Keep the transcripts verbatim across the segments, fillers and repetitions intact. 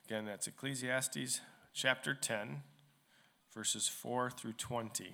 Again, that's Ecclesiastes chapter ten, verses four through twenty.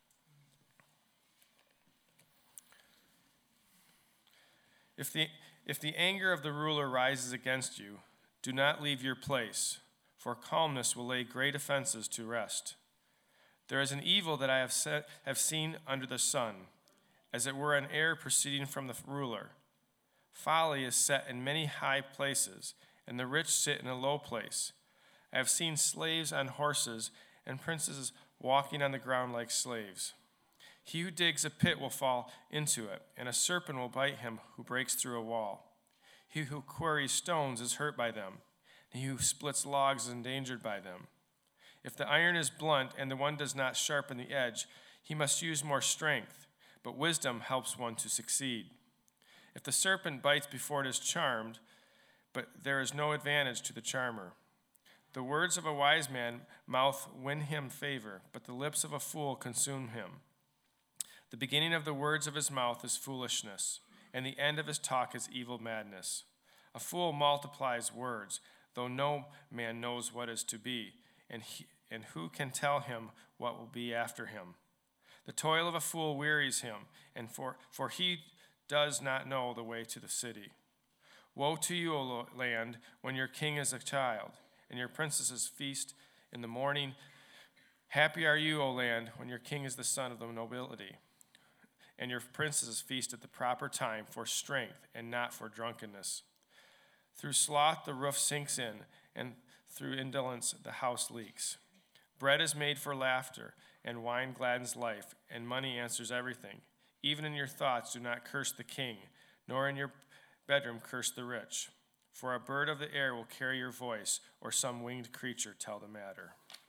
If the, if the anger of the ruler rises against you, do not leave your place, for calmness will lay great offenses to rest. There is an evil that I have, set, have seen under the sun, as it were an air proceeding from the ruler. Folly is set in many high places, and the rich sit in a low place. I have seen slaves on horses, and princes walking on the ground like slaves. He who digs a pit will fall into it, and a serpent will bite him who breaks through a wall. He who quarries stones is hurt by them, and he who splits logs is endangered by them. If the iron is blunt and the one does not sharpen the edge, he must use more strength, but wisdom helps one to succeed. If the serpent bites before it is charmed, but there is no advantage to the charmer. The words of a wise man mouth win him favor, but the lips of a fool consume him. The beginning of the words of his mouth is foolishness, and the end of his talk is evil madness. A fool multiplies words, though no man knows what is to be, and, he, and who can tell him what will be after him? The toil of a fool wearies him, and for, for he does not know the way to the city. Woe to you, O land, when your king is a child, and your princesses feast in the morning. Happy are you, O land, when your king is the son of the nobility, and your princes feast at the proper time for strength and not for drunkenness. Through sloth the roof sinks in, and through indolence the house leaks. Bread is made for laughter, and wine gladdens life, and money answers everything. Even in your thoughts do not curse the king, nor in your bedroom curse the rich. For a bird of the air will carry your voice, or some winged creature tell the matter.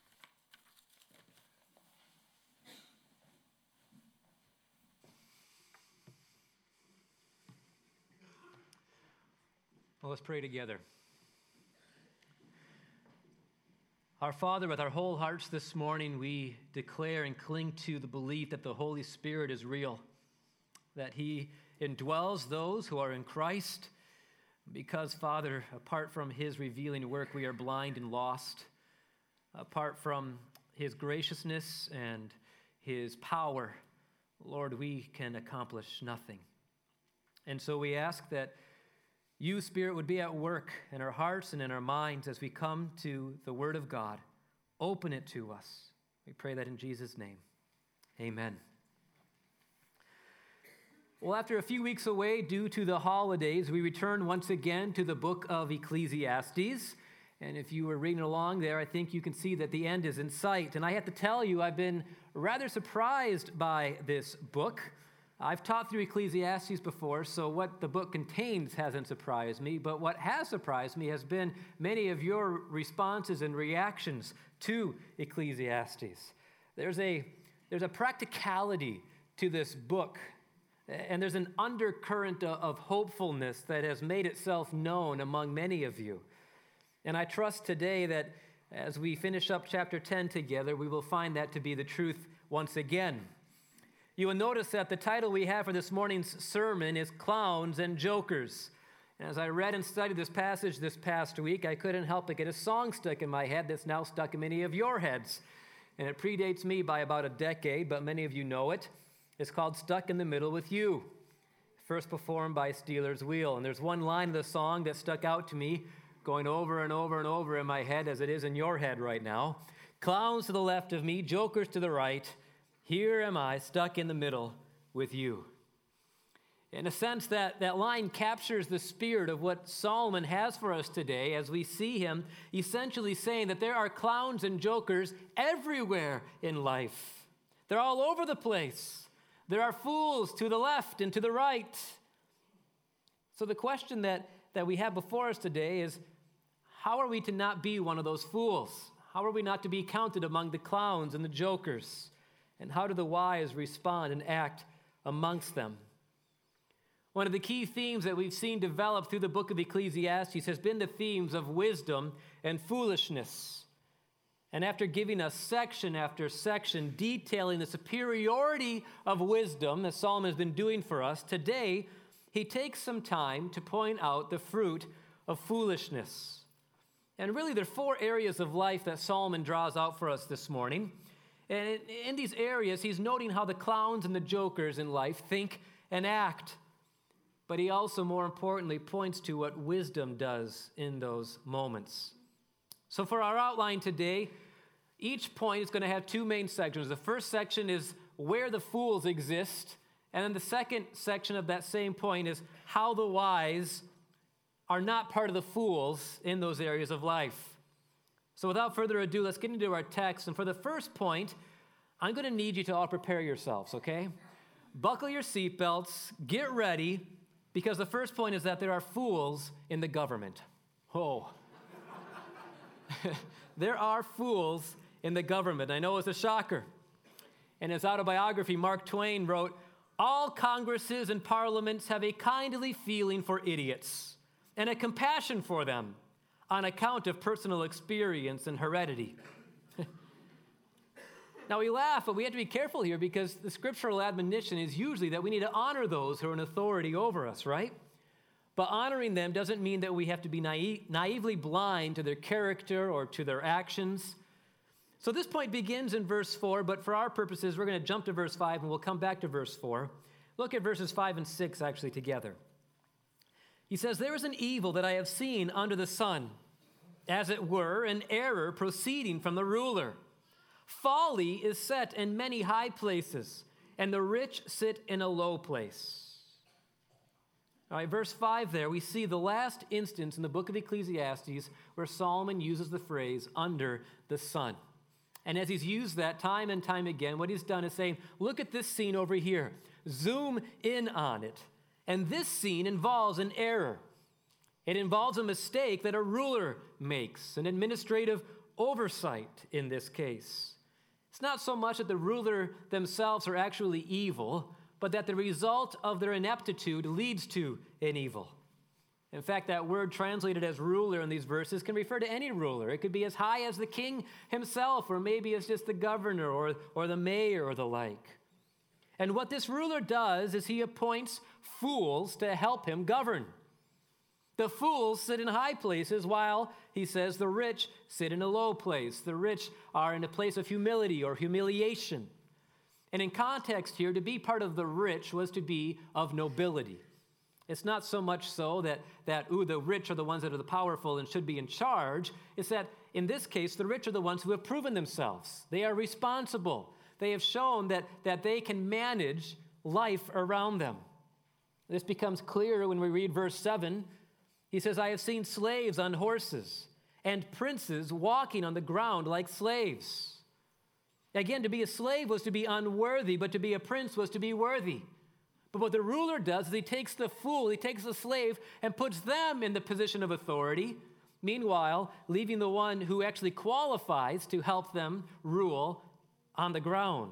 Well, let's pray together. Our Father, with our whole hearts this morning, we declare and cling to the belief that the Holy Spirit is real, that He indwells those who are in Christ, because, Father, apart from His revealing work, we are blind and lost. Apart from His graciousness and His power, Lord, we can accomplish nothing. And so we ask that You, Spirit, would be at work in our hearts and in our minds as we come to the Word of God. Open it to us. We pray that in Jesus' name. Amen. Well, after a few weeks away due to the holidays, we return once again to the book of Ecclesiastes. And if you were reading along there, I think you can see that the end is in sight. And I have to tell you, I've been rather surprised by this book. I've taught through Ecclesiastes before, so what the book contains hasn't surprised me, but what has surprised me has been many of your responses and reactions to Ecclesiastes. There's a, there's a practicality to this book, and there's an undercurrent of hopefulness that has made itself known among many of you. And I trust today that as we finish up chapter ten together, we will find that to be the truth once again. You will notice that the title we have for this morning's sermon is Clowns and Jokers. And as I read and studied this passage this past week, I couldn't help but get a song stuck in my head that's now stuck in many of your heads. And it predates me by about a decade, but many of you know it. It's called Stuck in the Middle with You, first performed by Steelers Wheel. And there's one line of the song that stuck out to me, going over and over and over in my head as it is in your head right now. Clowns to the left of me, jokers to the right. Here am I, stuck in the middle with you. In a sense, that, that line captures the spirit of what Solomon has for us today as we see him essentially saying that there are clowns and jokers everywhere in life. They're all over the place. There are fools to the left and to the right. So the question that, that we have before us today is, how are we to not be one of those fools? How are we not to be counted among the clowns and the jokers? And how do the wise respond and act amongst them? One of the key themes that we've seen develop through the book of Ecclesiastes has been the themes of wisdom and foolishness. And after giving us section after section detailing the superiority of wisdom that Solomon has been doing for us, today he takes some time to point out the fruit of foolishness. And really, there are four areas of life that Solomon draws out for us this morning. And in these areas, he's noting how the clowns and the jokers in life think and act. But he also, more importantly, points to what wisdom does in those moments. So for our outline today, each point is going to have two main sections. The first section is where the fools exist. And then the second section of that same point is how the wise are not part of the fools in those areas of life. So without further ado, let's get into our text. And for the first point, I'm going to need you to all prepare yourselves, okay? Buckle your seatbelts, get ready, because the first point is that there are fools in the government. Oh. There are fools in the government. I know it's a shocker. In his autobiography, Mark Twain wrote, "All Congresses and parliaments have a kindly feeling for idiots and a compassion for them on account of personal experience and heredity." Now, we laugh, but we have to be careful here because the scriptural admonition is usually that we need to honor those who are in authority over us, right? But honoring them doesn't mean that we have to be naive, naively blind to their character or to their actions. So this point begins in verse four, but for our purposes, we're going to jump to verse five, and we'll come back to verse four. Look at verses five and six actually together. He says, "There is an evil that I have seen under the sun, as it were, an error proceeding from the ruler. Folly is set in many high places, and the rich sit in a low place." All right, verse five there, we see the last instance in the book of Ecclesiastes where Solomon uses the phrase, under the sun. And as he's used that time and time again, what he's done is saying, look at this scene over here. Zoom in on it. And this scene involves an error. It involves a mistake that a ruler makes, an administrative oversight in this case. It's not so much that the ruler themselves are actually evil, but that the result of their ineptitude leads to an evil. In fact, that word translated as ruler in these verses can refer to any ruler. It could be as high as the king himself, or maybe it's just the governor or, or the mayor or the like. And what this ruler does is he appoints fools to help him govern. The fools sit in high places while, he says, the rich sit in a low place. The rich are in a place of humility or humiliation. And in context here, to be part of the rich was to be of nobility. It's not so much so that, that, ooh, the rich are the ones that are the powerful and should be in charge. It's that, in this case, the rich are the ones who have proven themselves. They are responsible. They have shown that, that they can manage life around them. This becomes clearer when we read verse seven. He says, "I have seen slaves on horses and princes walking on the ground like slaves." Again, to be a slave was to be unworthy, but to be a prince was to be worthy. But what the ruler does is he takes the fool, he takes the slave, and puts them in the position of authority, meanwhile, leaving the one who actually qualifies to help them rule on the ground.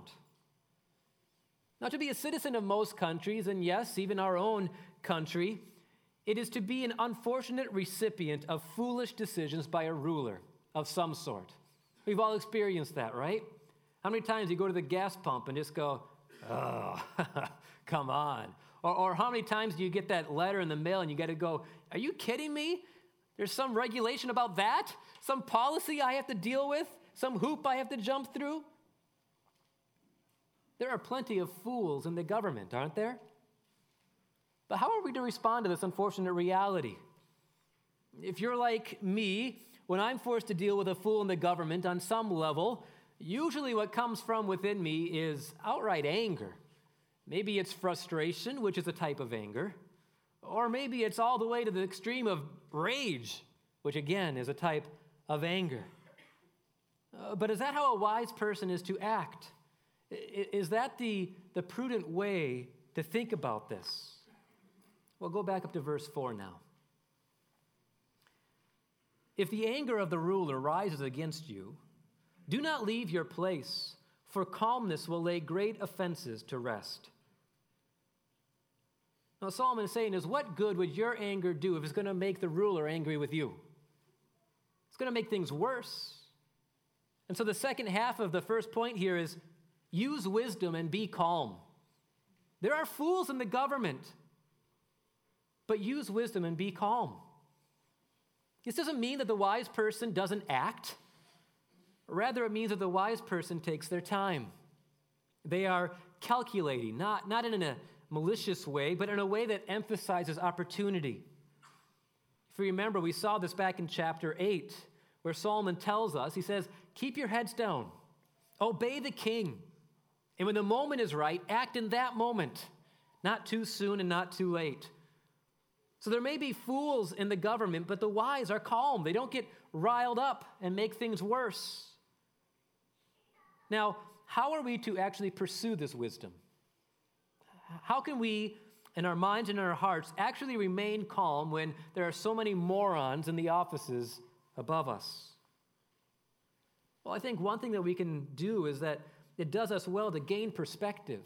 Now, to be a citizen of most countries, and yes, even our own country, it is to be an unfortunate recipient of foolish decisions by a ruler of some sort. We've all experienced that, right? How many times do you go to the gas pump and just go, oh, come on? Or, or how many times do you get that letter in the mail and you got to go, are you kidding me? There's some regulation about that? Some policy I have to deal with? Some hoop I have to jump through? There are plenty of fools in the government, aren't there? But how are we to respond to this unfortunate reality? If you're like me, when I'm forced to deal with a fool in the government on some level, usually what comes from within me is outright anger. Maybe it's frustration, which is a type of anger. Or maybe it's all the way to the extreme of rage, which again is a type of anger. Uh, but is that how a wise person is to act? I- is that the, the prudent way to think about this? Well, go back up to verse four now. "If the anger of the ruler rises against you, do not leave your place, for calmness will lay great offenses to rest." Now, Solomon is saying is, what good would your anger do if it's going to make the ruler angry with you? It's going to make things worse. And so the second half of the first point here is, use wisdom and be calm. There are fools in the government, but use wisdom and be calm. This doesn't mean that the wise person doesn't act. Rather, it means that the wise person takes their time. They are calculating, not, not in a malicious way, but in a way that emphasizes opportunity. If you remember, we saw this back in chapter eight, where Solomon tells us, he says, keep your heads down, obey the king, and when the moment is right, act in that moment, not too soon and not too late. So there may be fools in the government, but the wise are calm. They don't get riled up and make things worse. Now, how are we to actually pursue this wisdom? How can we, in our minds and in our hearts, actually remain calm when there are so many morons in the offices above us? Well, I think one thing that we can do is that it does us well to gain perspective.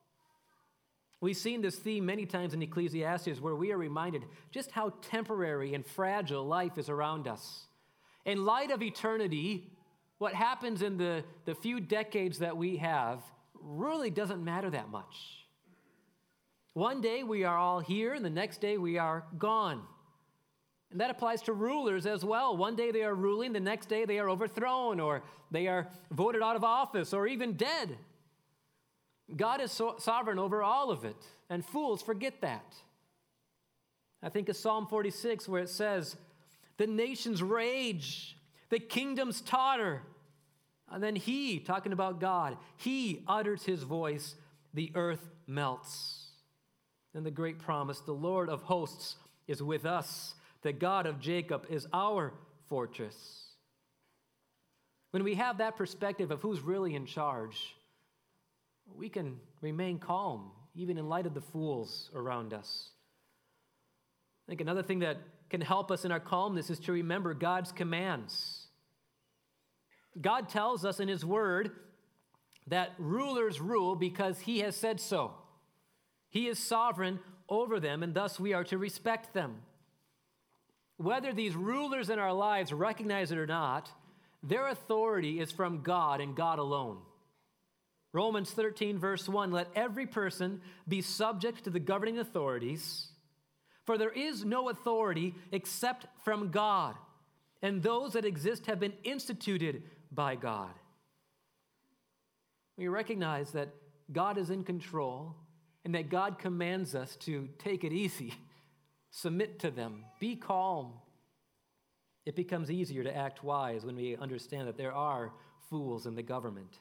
We've seen this theme many times in Ecclesiastes, where we are reminded just how temporary and fragile life is around us. In light of eternity, what happens in the, the few decades that we have really doesn't matter that much. One day we are all here, and the next day we are gone. And that applies to rulers as well. One day they are ruling, the next day they are overthrown, or they are voted out of office, or even dead. God is so sovereign over all of it, and fools forget that. I think of Psalm forty-six, where it says, the nations rage, the kingdoms totter, and then he, talking about God, he utters his voice, the earth melts. And the great promise, the Lord of hosts is with us. The God of Jacob is our fortress. When we have that perspective of who's really in charge, we can remain calm, even in light of the fools around us. I think another thing that can help us in our calmness is to remember God's commands. God tells us in his word that rulers rule because he has said so. He is sovereign over them, and thus we are to respect them. Whether these rulers in our lives recognize it or not, their authority is from God and God alone. Romans thirteen, verse one, let every person be subject to the governing authorities, for there is no authority except from God, and those that exist have been instituted by God. We recognize that God is in control and that God commands us to take it easy, submit to them, be calm. It becomes easier to act wise when we understand that there are fools in the government.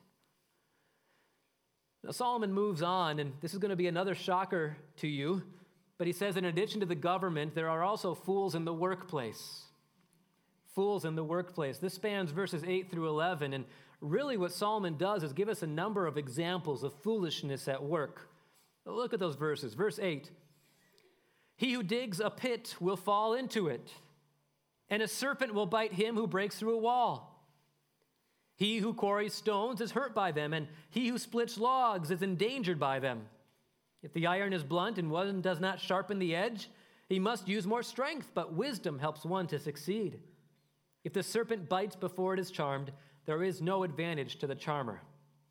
Now, Solomon moves on, and this is going to be another shocker to you, but he says in addition to the government, there are also fools in the workplace. Fools in the workplace. This spans verses eight through eleven, and really what Solomon does is give us a number of examples of foolishness at work. Look at those verses. Verse eight, he who digs a pit will fall into it, and a serpent will bite him who breaks through a wall. He who quarries stones is hurt by them, and he who splits logs is endangered by them. If the iron is blunt and one does not sharpen the edge, he must use more strength, but wisdom helps one to succeed. If the serpent bites before it is charmed, there is no advantage to the charmer.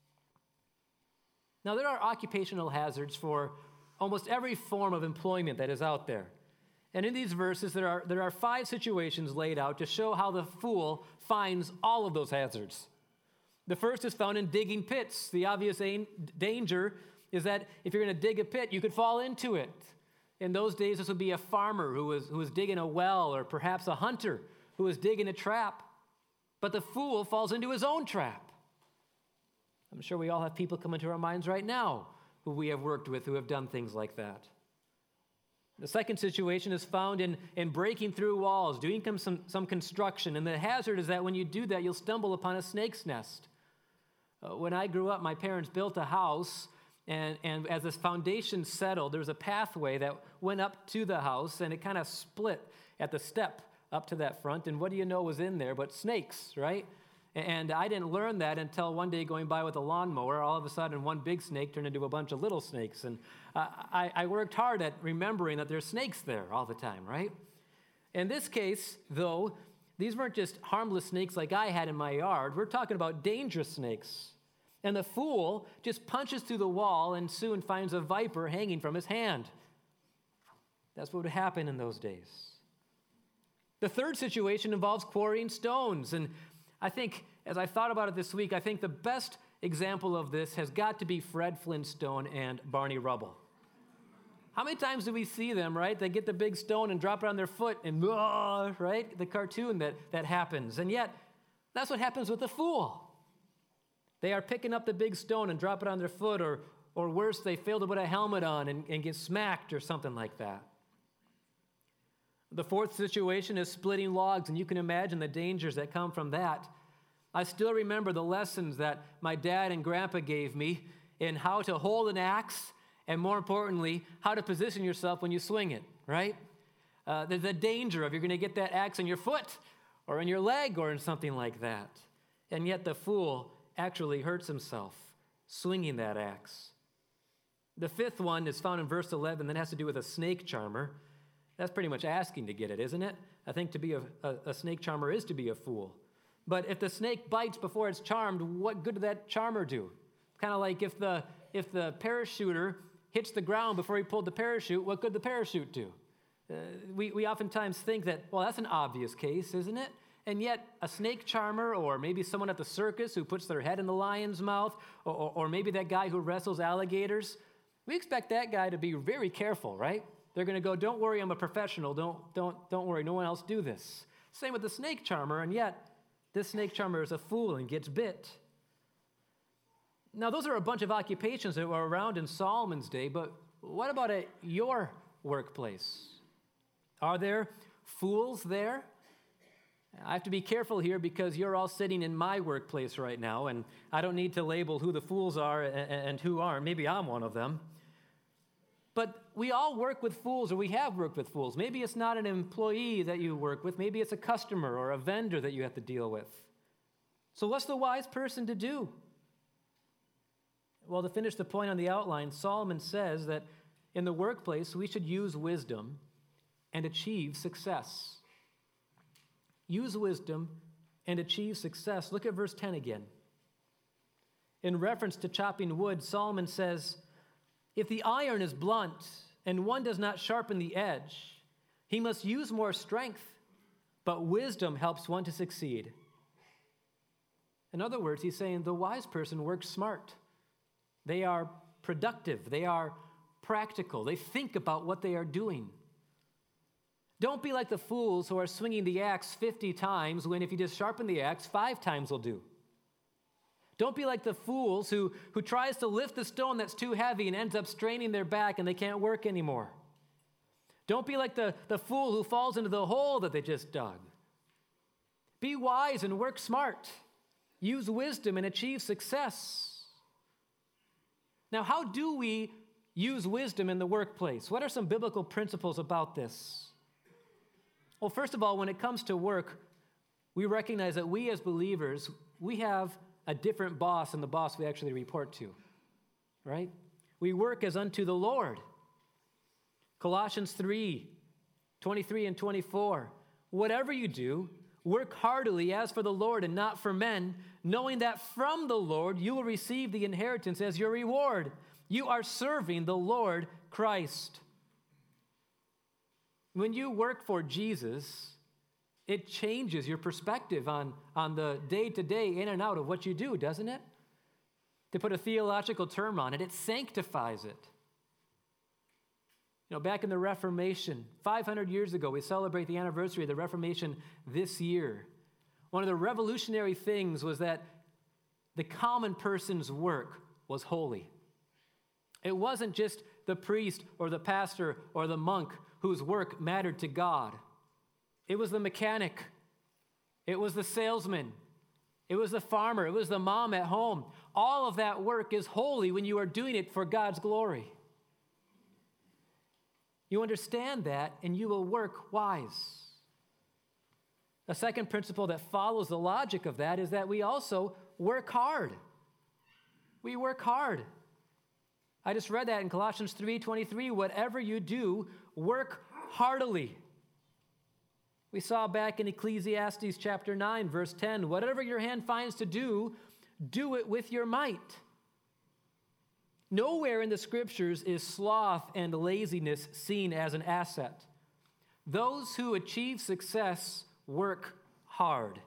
Now, there are occupational hazards for almost every form of employment that is out there. And in these verses, there are, there are five situations laid out to show how the fool finds all of those hazards. The first is found in digging pits. The obvious a- danger is that if you're going to dig a pit, you could fall into it. In those days, this would be a farmer who was, who was digging a well, or perhaps a hunter who was digging a trap. But the fool falls into his own trap. I'm sure we all have people come into our minds right now who we have worked with who have done things like that. The second situation is found in, in breaking through walls, doing some, some construction. And the hazard is that when you do that, you'll stumble upon a snake's nest. Uh, when I grew up, my parents built a house, and, and as this foundation settled, there was a pathway that went up to the house, and it kind of split at the step up to that front. And what do you know was in there but snakes, right? And I didn't learn that until one day going by with a lawnmower, all of a sudden one big snake turned into a bunch of little snakes. And uh, I, I worked hard at remembering that there's snakes there all the time, right? In this case, though, these weren't just harmless snakes like I had in my yard. We're talking about dangerous snakes. And the fool just punches through the wall and soon finds a viper hanging from his hand. That's what would happen in those days. The third situation involves quarrying stones. And I think, as I thought about it this week, I think the best example of this has got to be Fred Flintstone and Barney Rubble. How many times do we see them, right? They get the big stone and drop it on their foot and, uh, right? The cartoon that, that happens. And yet, that's what happens with the fool. They are picking up the big stone and drop it on their foot, or, or worse, they fail to put a helmet on and, and get smacked or something like that. The fourth situation is splitting logs, and you can imagine the dangers that come from that. I still remember the lessons that my dad and grandpa gave me in how to hold an axe, and more importantly, how to position yourself when you swing it, right? Uh, there's a danger of you're going to get that axe in your foot or in your leg or in something like that. And yet the fool actually hurts himself swinging that axe. The fifth one is found in verse eleven, that has to do with a snake charmer. That's pretty much asking to get it, isn't it? I think to be a, a, a snake charmer is to be a fool. But if the snake bites before it's charmed, what good did that charmer do? Kind of like if the if the parachuter hits the ground before he pulled the parachute, what good did the parachute do? Uh, we, we oftentimes think that, well, that's an obvious case, isn't it? And yet a snake charmer, or maybe someone at the circus who puts their head in the lion's mouth, or, or, or maybe that guy who wrestles alligators, we expect that guy to be very careful, right? They're going to go, don't worry, I'm a professional. Don't, don't, don't worry, no one else do this. Same with the snake charmer, and yet this snake charmer is a fool and gets bit. Now, those are a bunch of occupations that were around in Solomon's day, but what about at your workplace? Are there fools there? I have to be careful here because you're all sitting in my workplace right now, and I don't need to label who the fools are and who aren't. Maybe I'm one of them. But we all work with fools, or we have worked with fools. Maybe it's not an employee that you work with. Maybe it's a customer or a vendor that you have to deal with. So what's the wise person to do? Well, to finish the point on the outline, Solomon says that in the workplace, we should use wisdom and achieve success. Use wisdom and achieve success. Look at verse ten again. In reference to chopping wood, Solomon says, if the iron is blunt and one does not sharpen the edge, he must use more strength, but wisdom helps one to succeed. In other words, he's saying the wise person works smart. They are productive. They are practical. They think about what they are doing. Don't be like the fools who are swinging the axe fifty times when if you just sharpen the axe, five times will do. Don't be like the fools who, who tries to lift the stone that's too heavy and ends up straining their back and they can't work anymore. Don't be like the, the fool who falls into the hole that they just dug. Be wise and work smart. Use wisdom and achieve success. Now, how do we use wisdom in the workplace? What are some biblical principles about this? Well, first of all, when it comes to work, we recognize that we as believers, we have a different boss than the boss we actually report to, right? We work as unto the Lord. Colossians three, twenty-three and twenty-four. Whatever you do, work heartily as for the Lord and not for men, knowing that from the Lord you will receive the inheritance as your reward. You are serving the Lord Christ. When you work for Jesus, it changes your perspective on, on the day-to-day in and out of what you do, doesn't it? To put a theological term on it, it sanctifies it. You know, back in the Reformation, five hundred years ago, we celebrate the anniversary of the Reformation this year. One of the revolutionary things was that the common person's work was holy. It wasn't just the priest or the pastor or the monk whose work mattered to God. It was the mechanic. It was the salesman. It was the farmer. It was the mom at home. All of that work is holy when you are doing it for God's glory. You understand that, and you will work wise. A second principle that follows the logic of that is that we also work hard. We work hard. I just read that in Colossians three twenty-three. Whatever you do, work heartily. We saw back in Ecclesiastes chapter nine, verse ten, whatever your hand finds to do, do it with your might. Nowhere in the scriptures is sloth and laziness seen as an asset. Those who achieve success work hard.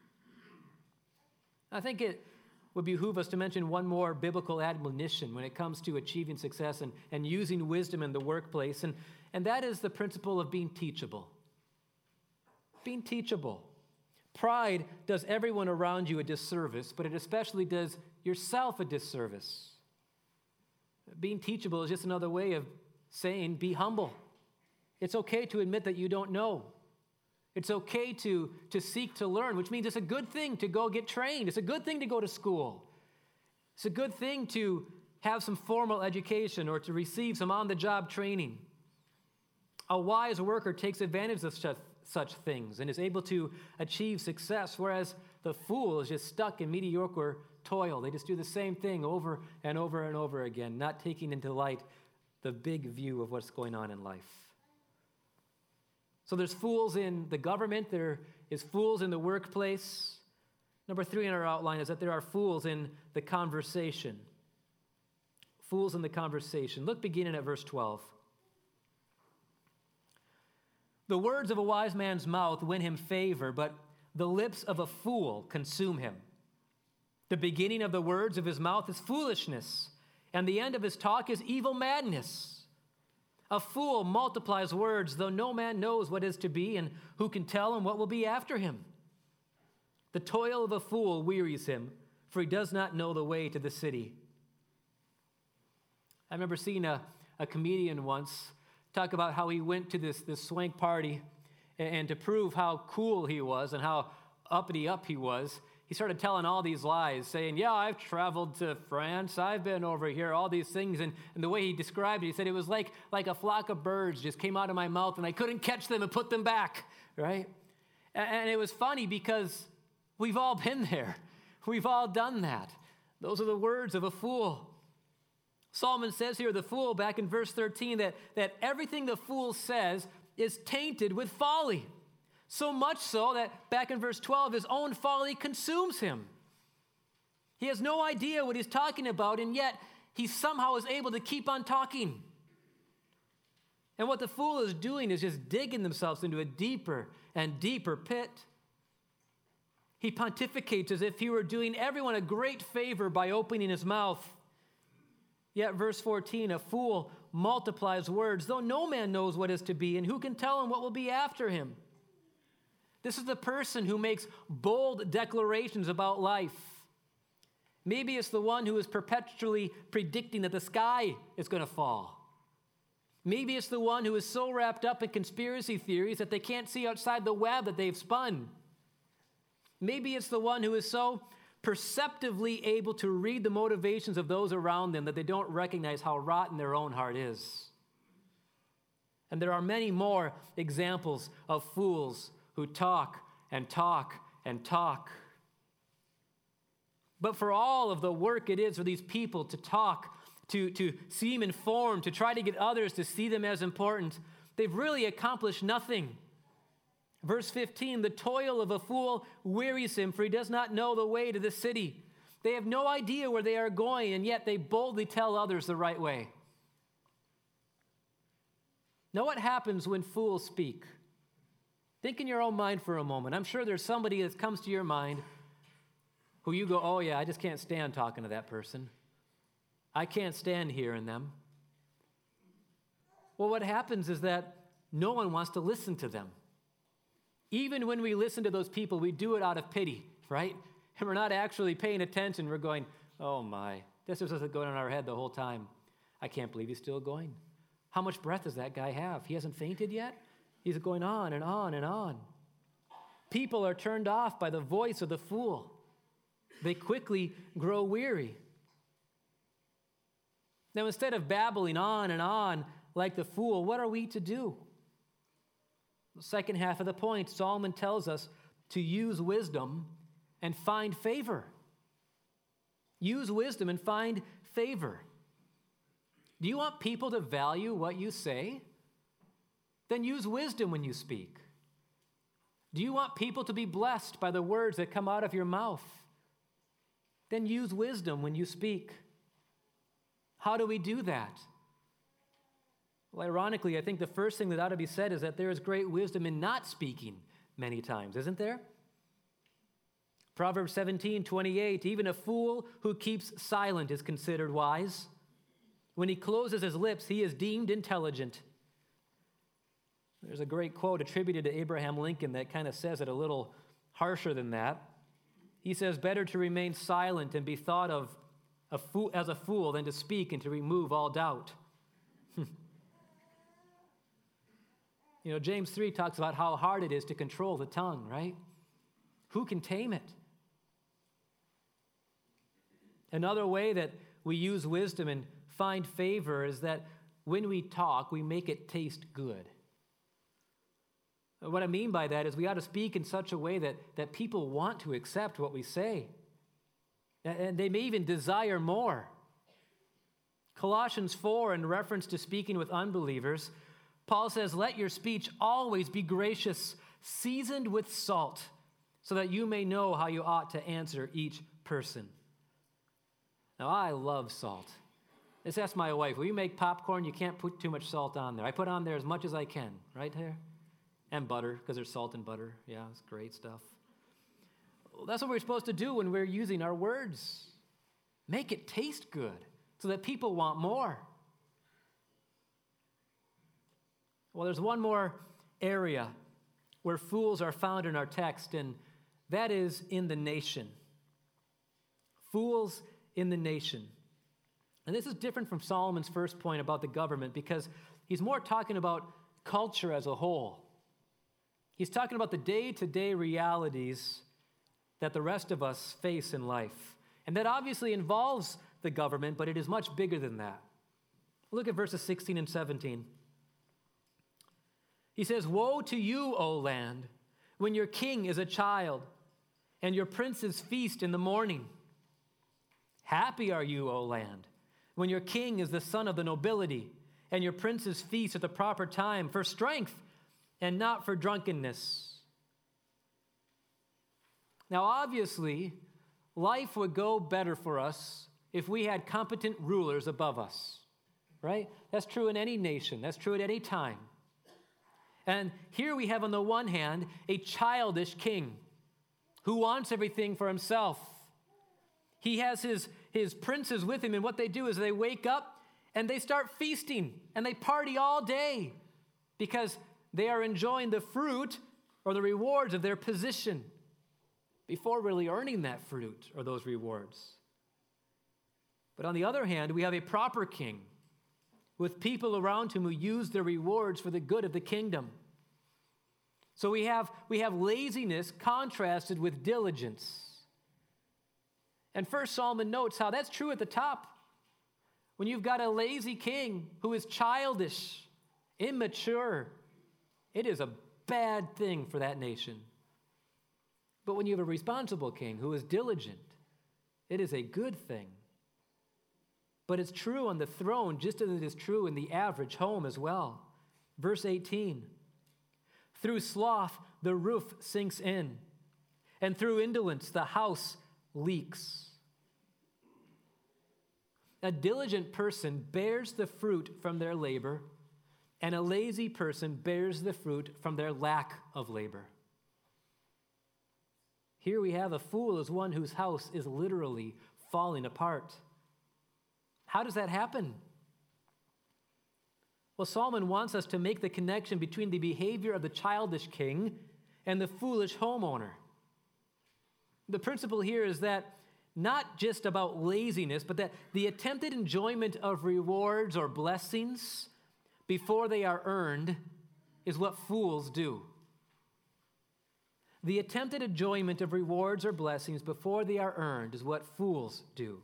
I think it would behoove us to mention one more biblical admonition when it comes to achieving success and, and using wisdom in the workplace, and, and that is the principle of being teachable. Being teachable. Pride does everyone around you a disservice, but it especially does yourself a disservice. Being teachable is just another way of saying be humble. It's okay to admit that you don't know. It's okay to, to seek to learn, which means it's a good thing to go get trained. It's a good thing to go to school. It's a good thing to have some formal education or to receive some on-the-job training. A wise worker takes advantage of such, such things and is able to achieve success, whereas the fool is just stuck in mediocre toil. They just do the same thing over and over and over again, not taking into light the big view of what's going on in life. So there's fools in the government, there is fools in the workplace. Number three in our outline is that there are fools in the conversation. Fools in the conversation. Look beginning at verse twelve. The words of a wise man's mouth win him favor, but the lips of a fool consume him. The beginning of the words of his mouth is foolishness, and the end of his talk is evil madness. A fool multiplies words, though no man knows what is to be, and who can tell him what will be after him? The toil of a fool wearies him, for he does not know the way to the city. I remember seeing a, a comedian once talk about how he went to this, this swank party, and, and to prove how cool he was and how uppity up he was, he started telling all these lies, saying, yeah, I've traveled to France, I've been over here, all these things. And, and the way he described it, he said it was like, like a flock of birds just came out of my mouth and I couldn't catch them and put them back, right? And, and it was funny because we've all been there. We've all done that. Those are the words of a fool. Solomon says here, the fool, back in verse thirteen, that, that everything the fool says is tainted with folly. So much so that back in verse twelve, his own folly consumes him. He has no idea what he's talking about, and yet he somehow is able to keep on talking. And what the fool is doing is just digging themselves into a deeper and deeper pit. He pontificates as if he were doing everyone a great favor by opening his mouth. Yet verse fourteen, a fool multiplies words, though no man knows what is to be, and who can tell him what will be after him? This is the person who makes bold declarations about life. Maybe it's the one who is perpetually predicting that the sky is going to fall. Maybe it's the one who is so wrapped up in conspiracy theories that they can't see outside the web that they've spun. Maybe it's the one who is so perceptively able to read the motivations of those around them that they don't recognize how rotten their own heart is. And there are many more examples of fools who talk and talk and talk. But for all of the work it is for these people to talk, to, to seem informed, to try to get others to see them as important, they've really accomplished nothing. Verse fifteen, the toil of a fool wearies him, for he does not know the way to the city. They have no idea where they are going, and yet they boldly tell others the right way. Now, what happens when fools speak? Think in your own mind for a moment. I'm sure there's somebody that comes to your mind who you go, oh yeah, I just can't stand talking to that person. I can't stand hearing them. Well, what happens is that no one wants to listen to them. Even when we listen to those people, we do it out of pity, right? And we're not actually paying attention. We're going, oh my, this is what's going on in our head the whole time. I can't believe he's still going. How much breath does that guy have? He hasn't fainted yet? He's going on and on and on. People are turned off by the voice of the fool. They quickly grow weary. Now, instead of babbling on and on like the fool, what are we to do? The second half of the point, Solomon tells us to use wisdom and find favor. Use wisdom and find favor. Do you want people to value what you say? Then use wisdom when you speak. Do you want people to be blessed by the words that come out of your mouth? Then use wisdom when you speak. How do we do that? Well, ironically, I think the first thing that ought to be said is that there is great wisdom in not speaking many times, isn't there? Proverbs seventeen twenty-eight, even a fool who keeps silent is considered wise. When he closes his lips, he is deemed intelligent. There's a great quote attributed to Abraham Lincoln that kind of says it a little harsher than that. He says, better to remain silent and be thought of a fool, as a fool than to speak and to remove all doubt. You know, James three talks about how hard it is to control the tongue, right? Who can tame it? Another way that we use wisdom and find favor is that when we talk, we make it taste good. What I mean by that is we ought to speak in such a way that, that people want to accept what we say. And they may even desire more. Colossians four, in reference to speaking with unbelievers, Paul says, let your speech always be gracious, seasoned with salt, so that you may know how you ought to answer each person. Now, I love salt. Just ask my wife, will you make popcorn? You can't put too much salt on there. I put on there as much as I can, right there? And butter, because there's salt in butter. Yeah, it's great stuff. Well, that's what we're supposed to do when we're using our words. Make it taste good so that people want more. Well, there's one more area where fools are found in our text, and that is in the nation. Fools in the nation. And this is different from Solomon's first point about the government because he's more talking about culture as a whole. He's talking about the day-to-day realities that the rest of us face in life. And that obviously involves the government, but it is much bigger than that. Look at verses sixteen and seventeen. He says, woe to you, O land, when your king is a child and your princes feast in the morning. Happy are you, O land, when your king is the son of the nobility and your princes feast at the proper time for strength and not for drunkenness. Now, obviously, life would go better for us if we had competent rulers above us, right? That's true in any nation. That's true at any time. And here we have, on the one hand, a childish king who wants everything for himself. He has his, his princes with him, and what they do is they wake up and they start feasting, and they party all day because they are enjoying the fruit or the rewards of their position before really earning that fruit or those rewards. But on the other hand, we have a proper king with people around him who use their rewards for the good of the kingdom. So we have, we have laziness contrasted with diligence. And first Solomon notes how that's true at the top. When you've got a lazy king who is childish, immature, it is a bad thing for that nation. But when you have a responsible king who is diligent, it is a good thing. But it's true on the throne just as it is true in the average home as well. Verse eighteen, through sloth the roof sinks in, and through indolence the house leaks. A diligent person bears the fruit from their labor, and a lazy person bears the fruit from their lack of labor. Here we have a fool as one whose house is literally falling apart. How does that happen? Well, Solomon wants us to make the connection between the behavior of the childish king and the foolish homeowner. The principle here is that not just about laziness, but that the attempted enjoyment of rewards or blessings before they are earned is what fools do. The attempted enjoyment of rewards or blessings before they are earned is what fools do.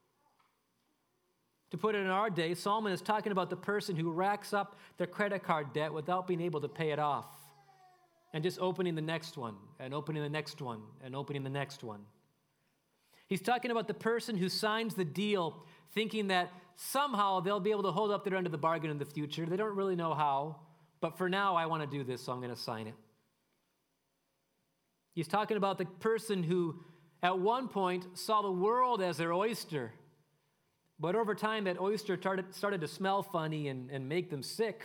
To put it in our day, Solomon is talking about the person who racks up their credit card debt without being able to pay it off, and just opening the next one, and opening the next one, and opening the next one. He's talking about the person who signs the deal thinking that somehow they'll be able to hold up their end of the bargain in the future. They don't really know how, but for now I want to do this, so I'm going to sign it. He's talking about the person who at one point saw the world as their oyster, But over time, that oyster started, started to smell funny and, and make them sick.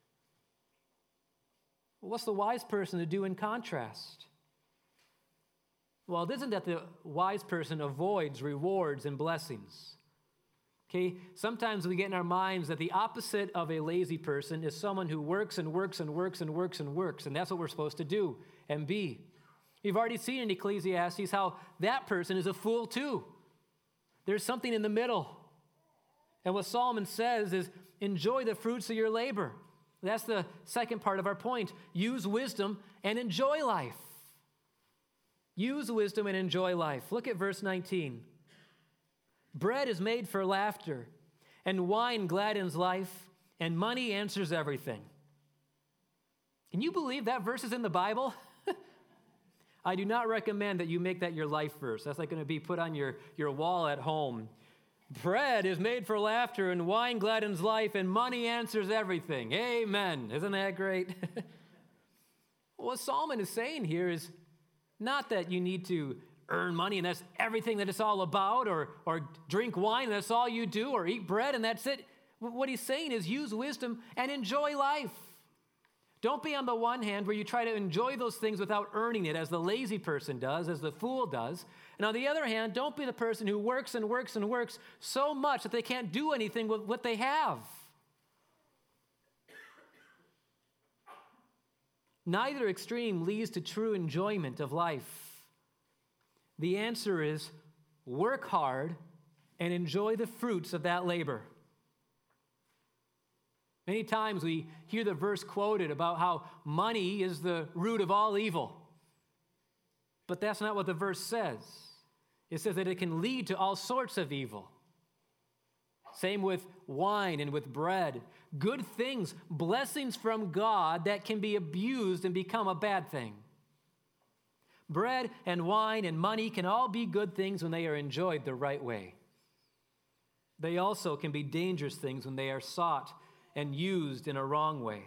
What's the wise person to do in contrast? Well, it isn't that the wise person avoids rewards and blessings. Okay, sometimes we get in our minds that the opposite of a lazy person is someone who works and works and works and works and works, and that's what we're supposed to do and be. You've already seen in Ecclesiastes how that person is a fool too. There's something in the middle. And what Solomon says is, enjoy the fruits of your labor. That's the second part of our point. Use wisdom and enjoy life. Use wisdom and enjoy life. Look at verse nineteen. Bread is made for laughter, and wine gladdens life, and money answers everything. Can you believe that verse is in the Bible? I do not recommend that you make that your life verse. That's like going to be put on your, your wall at home. Bread is made for laughter, and wine gladdens life, and money answers everything. Amen. Isn't that great? What Solomon is saying here is not that you need to earn money and that's everything that it's all about, or, or drink wine and that's all you do, or eat bread and that's it. What he's saying is use wisdom and enjoy life. Don't be on the one hand where you try to enjoy those things without earning it, as the lazy person does, as the fool does. And on the other hand, don't be the person who works and works and works so much that they can't do anything with what they have. Neither extreme leads to true enjoyment of life. The answer is work hard and enjoy the fruits of that labor. Many times we hear the verse quoted about how money is the root of all evil. But that's not what the verse says. It says that it can lead to all sorts of evil. Same with wine and with bread. Good things, blessings from God that can be abused and become a bad thing. Bread and wine and money can all be good things when they are enjoyed the right way. They also can be dangerous things when they are sought and used in a wrong way.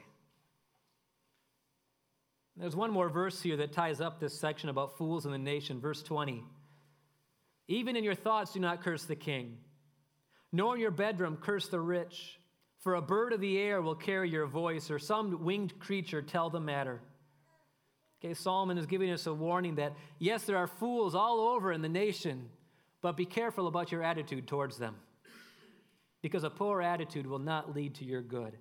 There's one more verse here that ties up this section about fools in the nation, verse twenty. Even in your thoughts do not curse the king, nor in your bedroom curse the rich, for a bird of the air will carry your voice, or some winged creature tell the matter. Okay, Solomon is giving us a warning that, yes, there are fools all over in the nation, but be careful about your attitude towards them, because a poor attitude will not lead to your good.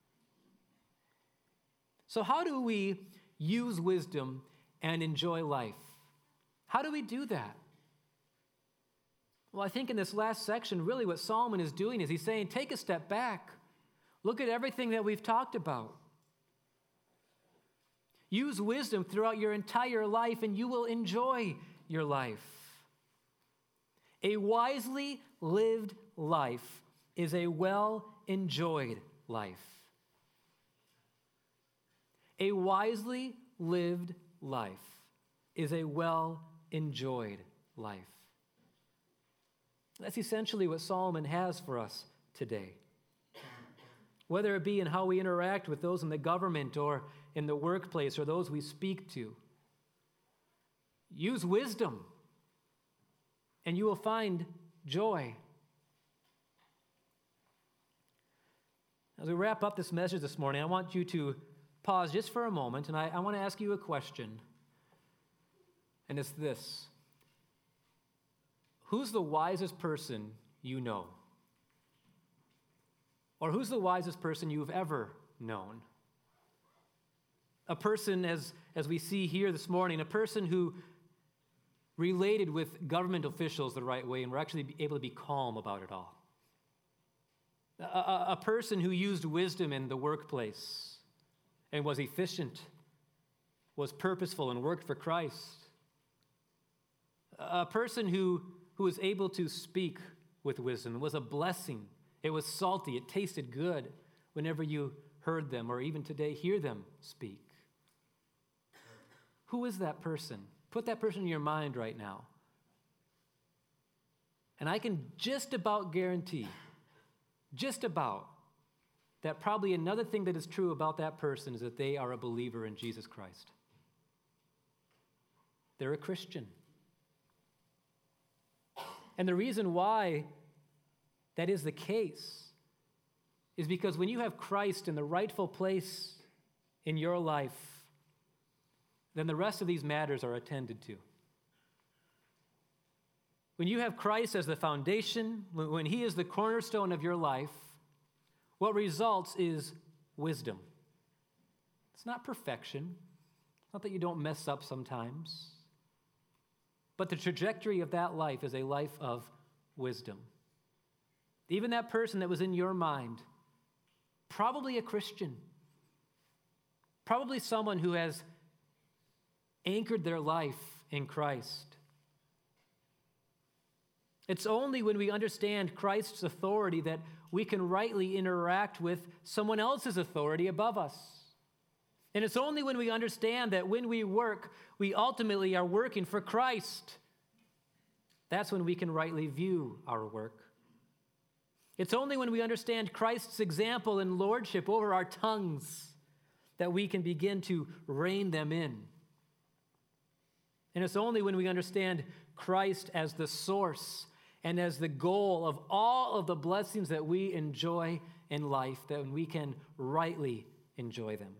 So how do we use wisdom and enjoy life? How do we do that? Well, I think in this last section, really what Solomon is doing is he's saying, take a step back. Look at everything that we've talked about. Use wisdom throughout your entire life, and you will enjoy your life. A wisely lived life is a well-enjoyed life. A wisely lived life is a well-enjoyed life. That's essentially what Solomon has for us today. Whether it be in how we interact with those in the government or in the workplace or those we speak to. Use wisdom, and you will find joy. As we wrap up this message this morning, I want you to pause just for a moment, and I, I want to ask you a question. And it's this. Who's the wisest person you know? Or who's the wisest person you've ever known? A person, as, as we see here this morning, a person who related with government officials the right way and were actually able to be calm about it all. A, a, a person who used wisdom in the workplace and was efficient, was purposeful, and worked for Christ. A person who, who was able to speak with wisdom. It was a blessing. It was salty. It tasted good whenever you heard them, or even today hear them speak. Who is that person? Put that person in your mind right now. And I can just about guarantee, just about, that probably another thing that is true about that person is that they are a believer in Jesus Christ. They're a Christian. And the reason why that is the case is because when you have Christ in the rightful place in your life, then the rest of these matters are attended to. When you have Christ as the foundation, when he is the cornerstone of your life, what results is wisdom. It's not perfection. It's not that you don't mess up sometimes. But the trajectory of that life is a life of wisdom. Even that person that was in your mind, probably a Christian, probably someone who has anchored their life in Christ. It's only when we understand Christ's authority that we can rightly interact with someone else's authority above us. And it's only when we understand that when we work, we ultimately are working for Christ. That's when we can rightly view our work. It's only when we understand Christ's example and lordship over our tongues that we can begin to rein them in. And it's only when we understand Christ as the source and as the goal of all of the blessings that we enjoy in life that we can rightly enjoy them.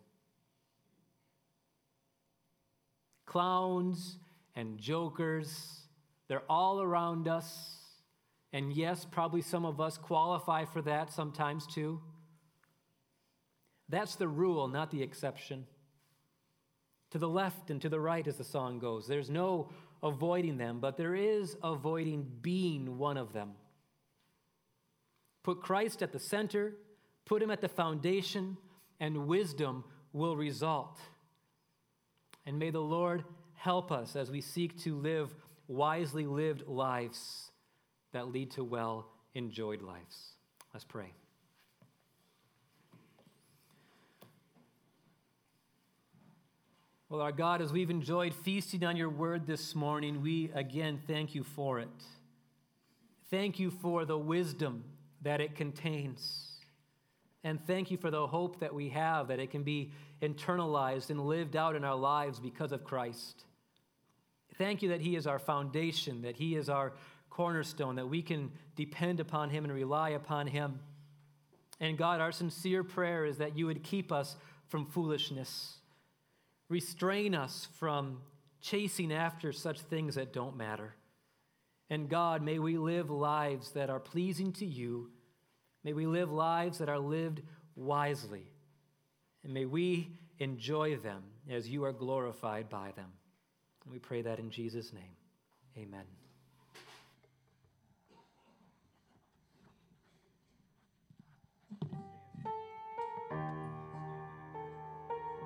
Clowns and jokers, they're all around us. And yes, probably some of us qualify for that sometimes too. That's the rule, not the exception. To the left and to the right, as the song goes. There's no avoiding them, but there is avoiding being one of them. Put Christ at the center, put him at the foundation, and wisdom will result. And may the Lord help us as we seek to live wisely lived lives that lead to well-enjoyed lives. Let's pray. Well, our God, as we've enjoyed feasting on your word this morning, we again thank you for it. Thank you for the wisdom that it contains. And thank you for the hope that we have, that it can be internalized and lived out in our lives because of Christ. Thank you that he is our foundation, that he is our cornerstone, that we can depend upon him and rely upon him. And God, our sincere prayer is that you would keep us from foolishness. Restrain us from chasing after such things that don't matter. And God, may we live lives that are pleasing to you. May we live lives that are lived wisely. And may we enjoy them as you are glorified by them. And we pray that in Jesus' name. Amen.